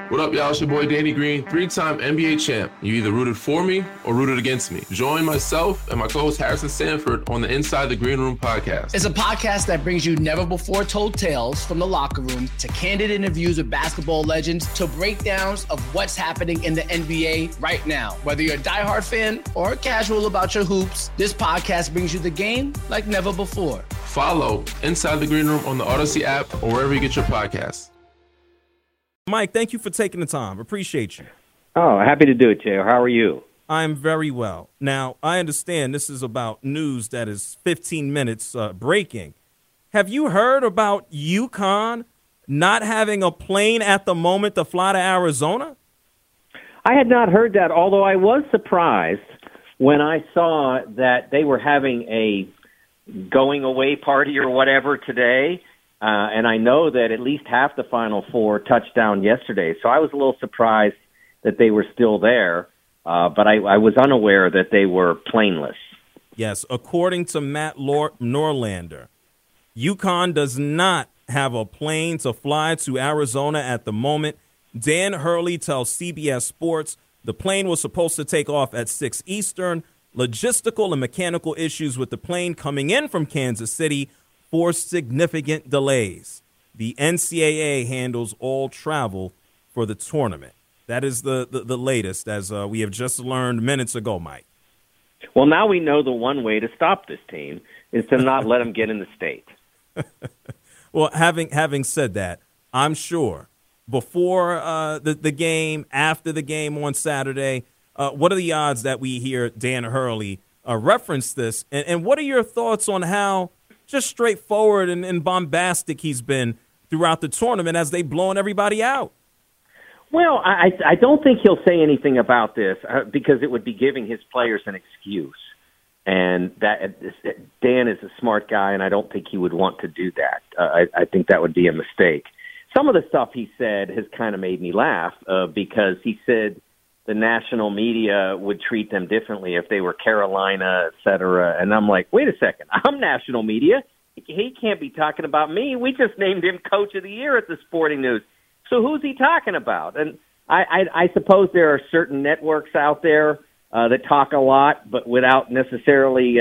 What up, y'all? It's your boy Danny Green, three-time NBA champ. You either rooted for me or rooted against me. Join myself and my co-host Harrison Sanford on the Inside the Green Room podcast. It's a podcast that brings you never-before-told tales from the locker room to candid interviews with basketball legends to breakdowns of what's happening in the NBA right now. Whether you're a diehard fan or casual about your hoops, this podcast brings you the game like never before. Follow Inside the Green Room on the Odyssey app or wherever you get your podcasts. Mike, thank you for taking the time. Appreciate you. Oh, happy to do it, Jay. How are you? I'm very well. Now, I understand this is about news that is 15 minutes breaking. Have you heard about UConn not having a plane at the moment to fly to Arizona? I had not heard that, although I was surprised when I saw that they were having a going away party or whatever today. And I know that at least half the Final Four touched down yesterday. So I was a little surprised that they were still there. But I was unaware that they were planeless. Yes, according to Matt Norlander, UConn does not have a plane to fly to Arizona at the moment. Dan Hurley tells CBS Sports the plane was supposed to take off at 6 Eastern. Logistical and mechanical issues with the plane coming in from Kansas City forced significant delays. The NCAA handles all travel for the tournament. That is the latest, as we have just learned minutes ago, Mike. Well, now we know the one way to stop this team is to not let them get in the state. Well, having said that, I'm sure before the game, after the game on Saturday, what are the odds that we hear Dan Hurley reference this? And what are your thoughts on how just straightforward and bombastic he's been throughout the tournament as they've blown everybody out? Well, I don't think he'll say anything about this because it would be giving his players an excuse. And that Dan is a smart guy, and I don't think he would want to do that. I think that would be a mistake. Some of the stuff he said has kind of made me laugh because he said the national media would treat them differently if they were Carolina, et cetera. And I'm like, wait a second, I'm national media. He can't be talking about me. We just named him Coach of the Year at the Sporting News. So who's he talking about? And I suppose there are certain networks out there that talk a lot, but without necessarily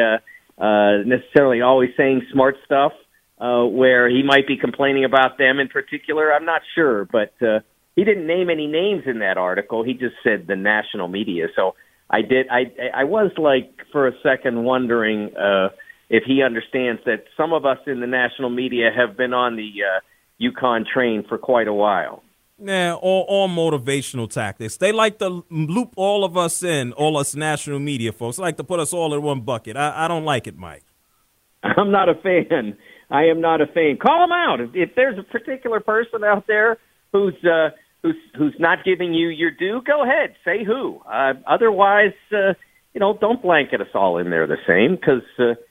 always saying smart stuff, where he might be complaining about them in particular. I'm not sure, but he didn't name any names in that article. He just said the national media. So I was like for a second wondering if he understands that some of us in the national media have been on the UConn train for quite a while. Yeah, all motivational tactics. They like to loop all of us in, all us national media folks. They like to put us all in one bucket. I don't like it, Mike. I'm not a fan. I am not a fan. Call them out. If there's a particular person out there who's not giving you your due, go ahead. Say who. Otherwise, don't blanket us all in there the same because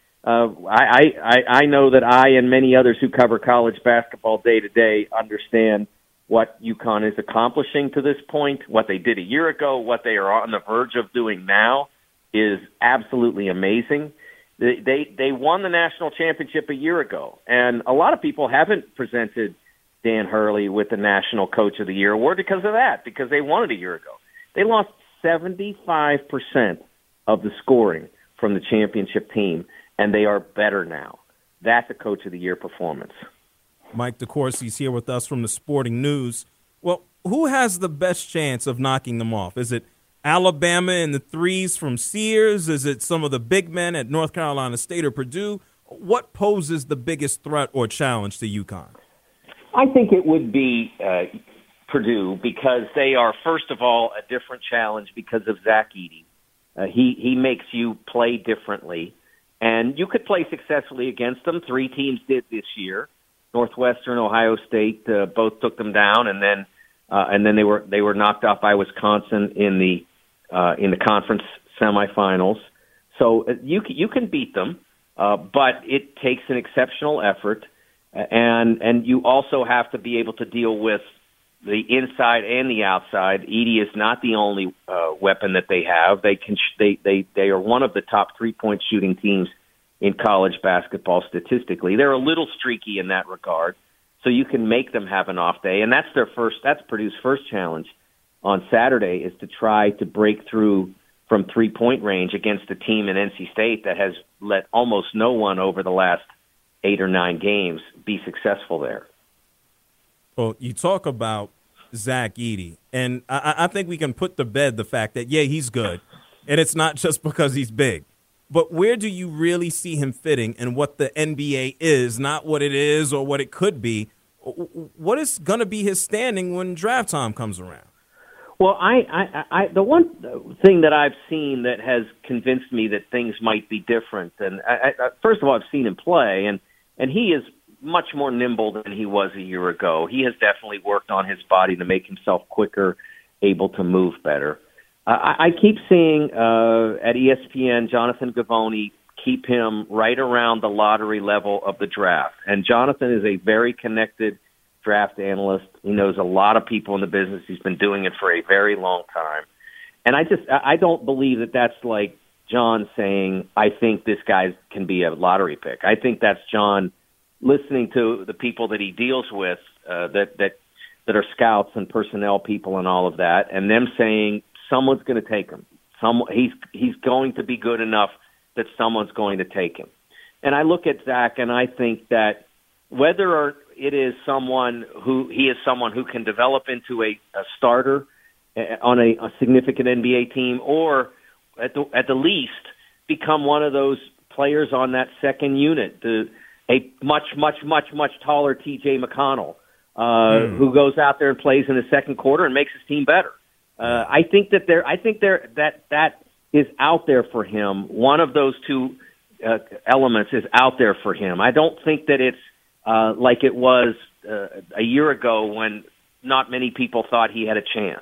I know that I and many others who cover college basketball day to day understand what UConn is accomplishing to this point. What they did a year ago, what they are on the verge of doing now is absolutely amazing. They won the national championship a year ago, and a lot of people haven't presented Dan Hurley with the National Coach of the Year award because of that, because they won it a year ago. They lost 75% of the scoring from the championship team, and they are better now. That's a Coach of the Year performance. Mike DeCourcy's here with us from the Sporting News. Well, who has the best chance of knocking them off? Is it Alabama and the threes from Sears? Is it some of the big men at North Carolina State or Purdue? What poses the biggest threat or challenge to UConn? I think it would be Purdue because they are, first of all, a different challenge because of Zach Edey. He makes you play differently, and you could play successfully against them. 3 teams did this year. Northwestern, Ohio State, both took them down, and then they were knocked off by Wisconsin in the conference semifinals. So you can beat them, but it takes an exceptional effort, and you also have to be able to deal with the inside and the outside. Edey is not the only weapon that they have. They are one of the top 3-point shooting teams in college basketball statistically. They're a little streaky in that regard. so you can make them have an off day. And that's Purdue's first challenge on Saturday, is to try to break through from 3-point range against a team in NC State that has let almost no one over the last 8 or 9 games be successful there. Well, you talk about Zach Edey, and I think we can put to bed the fact that, yeah, he's good, and it's not just because he's big. But where do you really see him fitting in what the NBA is, not what it is or what it could be? What is going to be his standing when draft time comes around? Well, the one thing that I've seen that has convinced me that things might be different, and first of all, I've seen him play, and he is much more nimble than he was a year ago. He has definitely worked on his body to make himself quicker, able to move better. I keep seeing at ESPN, Jonathan Givony keep him right around the lottery level of the draft. And Jonathan is a very connected draft analyst. He knows a lot of people in the business. He's been doing it for a very long time. And I don't believe that that's like John saying, I think this guy can be a lottery pick. I think that's John listening to the people that he deals with, that are scouts and personnel people and all of that, and them saying someone's going to take him. He's going to be good enough that someone's going to take him. And I look at Zach, and I think that whether or it is someone who can develop into a starter on a significant NBA team, or at the least become one of those players on that second unit, a much taller T.J. McConnell, who goes out there and plays in the second quarter and makes his team better. I think that is out there for him. One of those two elements is out there for him. I don't think that it's like it was a year ago when not many people thought he had a chance.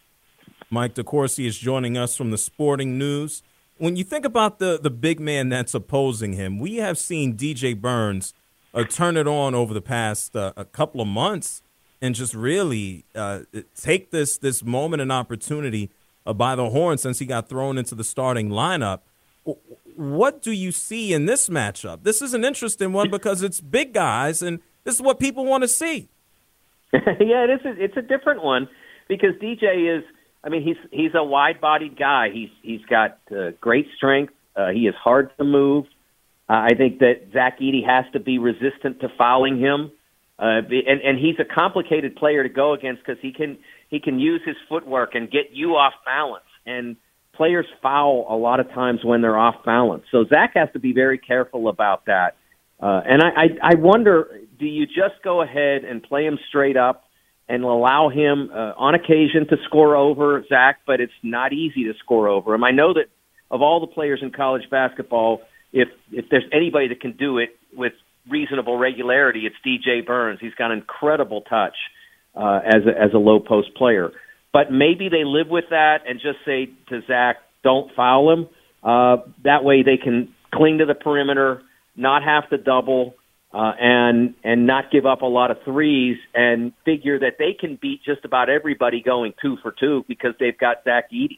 Mike DeCourcy is joining us from the Sporting News. When you think about the big man that's opposing him, we have seen DJ Burns turn it on over the past a couple of months and just really take this moment and opportunity by the horn since he got thrown into the starting lineup. What do you see in this matchup? This is an interesting one because it's big guys, and this is what people want to see. Yeah, it's a different one because DJ is, I mean, he's a wide-bodied guy. He's got great strength. He is hard to move. I think that Zach Edey has to be resistant to fouling him, and he's a complicated player to go against because he can use his footwork and get you off balance. And players foul a lot of times when they're off balance. So Zach has to be very careful about that. And I wonder, do you just go ahead and play him straight up and allow him on occasion to score over Zach, but it's not easy to score over him. I know that of all the players in college basketball, if there's anybody that can do it with reasonable regularity, it's DJ Burns. He's got an incredible touch as a low post player. But maybe they live with that and just say to Zach, don't foul him. That way they can cling to the perimeter, not have to double, and not give up a lot of threes, and figure that they can beat just about everybody going 2 for 2 because they've got Zach Edey.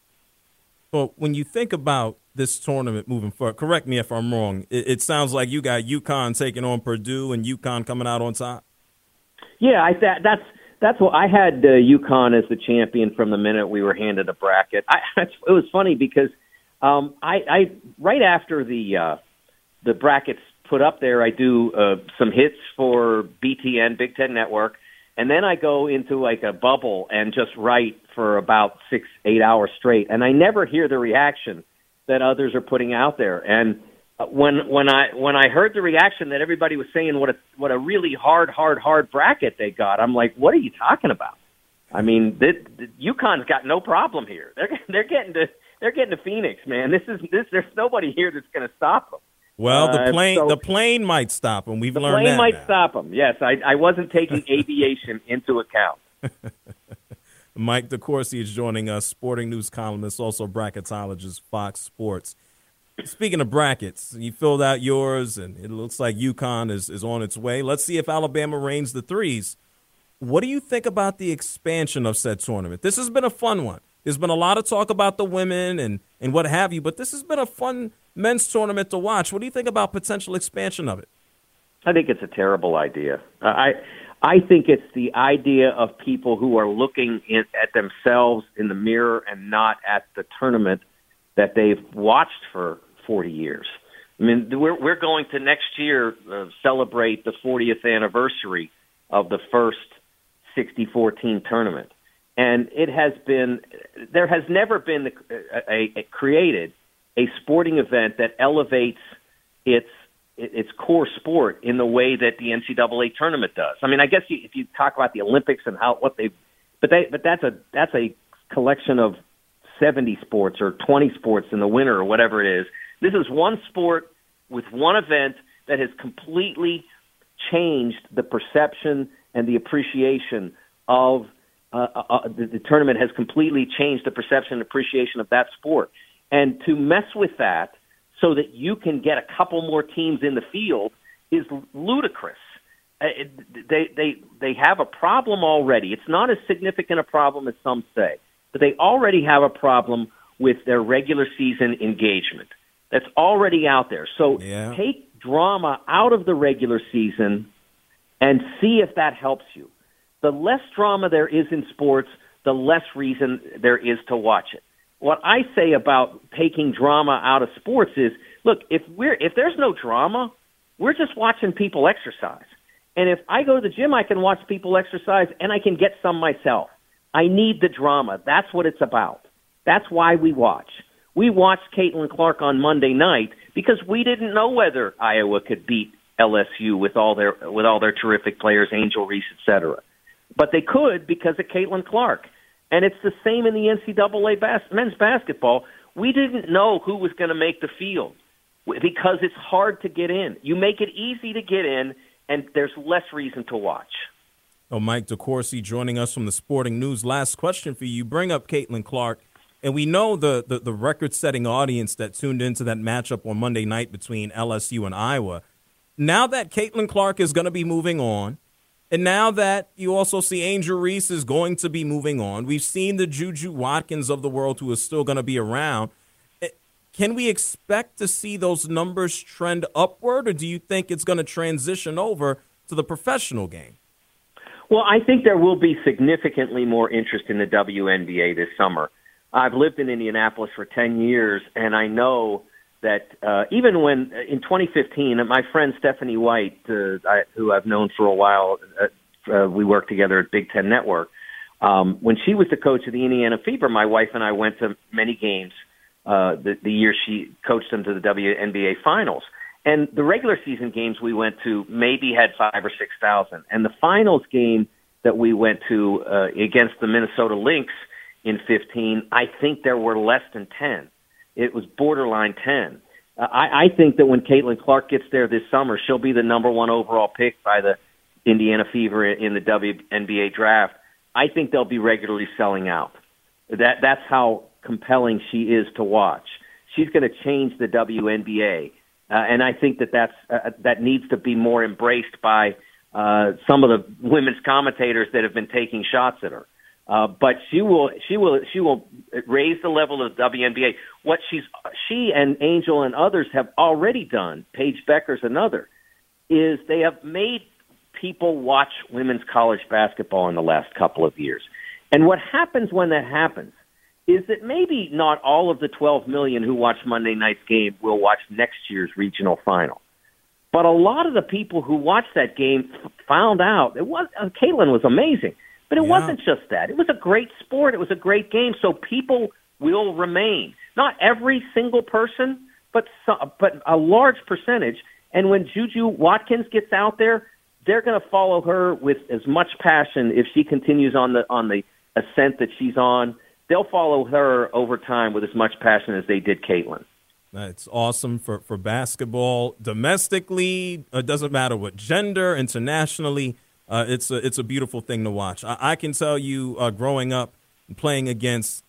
Well, when you think about this tournament moving forward, correct me if I'm wrong, it sounds like you got UConn taking on Purdue and UConn coming out on top. Yeah, that's what I had. UConn as the champion from the minute we were handed a bracket. It was funny because I right after the brackets put up there, I do some hits for BTN, Big Ten Network, and then I go into like a bubble and just write for about 6-8 hours straight, and I never hear the reaction that others are putting out there. And when I heard the reaction that everybody was saying what a really hard bracket they got, I'm like, what are you talking about? I mean, UConn's got no problem here. They're getting to Phoenix, man. There's nobody here that's going to stop them. Well, the plane might stop them. We've learned that. The plane might stop them. Yes, I wasn't taking aviation into account. Mike DeCourcy is joining us, Sporting News columnist, also bracketologist, Fox Sports. Speaking of brackets, you filled out yours, and it looks like UConn is on its way. Let's see if Alabama rains the threes. What do you think about the expansion of said tournament? This has been a fun one. There's been a lot of talk about the women and what have you, but this has been a fun men's tournament to watch. What do you think about potential expansion of it? I think it's a terrible idea. I think it's the idea of people who are looking at themselves in the mirror and not at the tournament that they've watched for 40 years. I mean, we're going to next year celebrate the 40th anniversary of the first 64-team tournament. And there has never been created a sporting event that elevates its core sport in the way that the NCAA tournament does. I mean, I guess if you talk about the Olympics and but that's a collection of 70 sports or 20 sports in the winter or whatever it is. This is one sport with one event that has completely changed the perception and the appreciation of the tournament has completely changed the perception and appreciation of that sport. And to mess with that so that you can get a couple more teams in the field is ludicrous. They have a problem already. It's not as significant a problem as some say, but they already have a problem with their regular season engagement. That's already out there. So take drama out of the regular season and see if that helps you. The less drama there is in sports, the less reason there is to watch it. What I say about taking drama out of sports is, look, if there's no drama, we're just watching people exercise. And if I go to the gym, I can watch people exercise, and I can get some myself. I need the drama. That's what it's about. That's why we watch. We watched Caitlin Clark on Monday night because we didn't know whether Iowa could beat LSU with all their terrific players, Angel Reese, et cetera. But they could because of Caitlin Clark. And it's the same in the NCAA men's basketball. We didn't know who was going to make the field because it's hard to get in. You make it easy to get in, and there's less reason to watch. Oh, Mike DeCourcy joining us from the Sporting News. Last question for you. You bring up Caitlin Clark, and we know the record-setting audience that tuned into that matchup on Monday night between LSU and Iowa. Now that Caitlin Clark is going to be moving on, and now that you also see Angel Reese is going to be moving on, we've seen the Juju Watkins of the world who is still going to be around. Can we expect to see those numbers trend upward, or do you think it's going to transition over to the professional game? Well, I think there will be significantly more interest in the WNBA this summer. I've lived in Indianapolis for 10 years, and I know that even when in 2015, my friend Stephanie White, who I've known for a while, we worked together at Big Ten Network. When she was the coach of the Indiana Fever, my wife and I went to many games the year she coached them to the WNBA Finals. And the regular season games we went to maybe had 5,000 or 6,000. And the finals game that we went to against the Minnesota Lynx in 15, I think there were less than 10. It was borderline 10. I think that when Caitlin Clark gets there this summer, she'll be the number one overall pick by the Indiana Fever in the WNBA draft. I think they'll be regularly selling out. That's how compelling she is to watch. She's going to change the WNBA. And I think that needs to be more embraced by some of the women's commentators that have been taking shots at her. But she will raise the level of the WNBA. What she and Angel and others have already done, Paige Becker's another, is they have made people watch women's college basketball in the last couple of years. And what happens when that happens is that maybe not all of the 12 million who watch Monday night's game will watch next year's regional final. But a lot of the people who watched that game found out Caitlin was amazing. But it wasn't just that. It was a great sport. It was a great game. So people will remain. Not every single person, but a large percentage. And when Juju Watkins gets out there, they're going to follow her with as much passion if she continues on the ascent that she's on. They'll follow her over time with as much passion as they did Caitlin. It's awesome for basketball domestically. It doesn't matter what gender, internationally. It's a beautiful thing to watch. I can tell you, growing up and playing against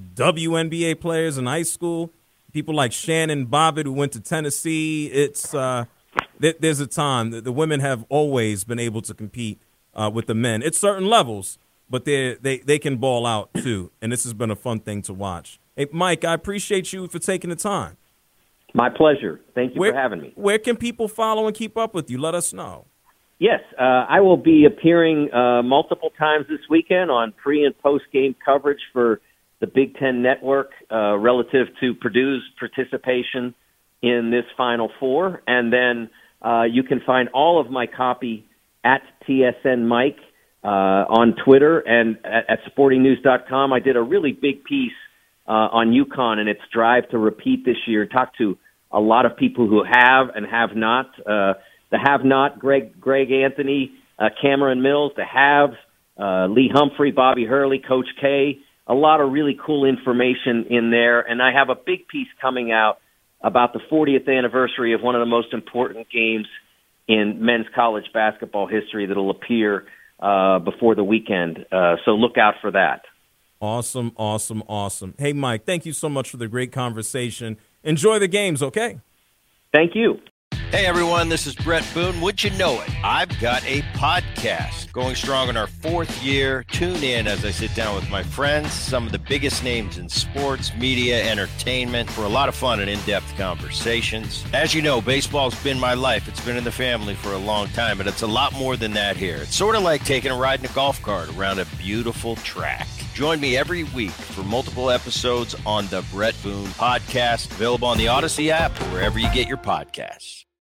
WNBA players in high school, people like Shannon Bobbitt who went to Tennessee. There's a time that the women have always been able to compete with the men at certain levels, but they can ball out too. And this has been a fun thing to watch. Hey, Mike, I appreciate you for taking the time. My pleasure. Thank you for having me. Where can people follow and keep up with you? Let us know. Yes, I will be appearing multiple times this weekend on pre- and post-game coverage for the Big Ten Network relative to Purdue's participation in this Final Four. And then you can find all of my copy at TSN Mike on Twitter and at sportingnews.com. I did a really big piece on UConn and its drive to repeat this year. Talked to a lot of people who have and have not. The have-not, Greg Anthony, Cameron Mills. The haves, Lee Humphrey, Bobby Hurley, Coach K. A lot of really cool information in there. And I have a big piece coming out about the 40th anniversary of one of the most important games in men's college basketball history that will appear before the weekend. So look out for that. Awesome, awesome, awesome. Hey, Mike, thank you so much for the great conversation. Enjoy the games, okay? Thank you. Hey everyone, this is Brett Boone. Would you know it? I've got a podcast going strong in our 4th year. Tune in as I sit down with my friends, some of the biggest names in sports, media, entertainment, for a lot of fun and in-depth conversations. As you know, baseball's been my life. It's been in the family for a long time, but it's a lot more than that here. It's sort of like taking a ride in a golf cart around a beautiful track. Join me every week for multiple episodes on the Brett Boone Podcast, available on the Odyssey app or wherever you get your podcasts.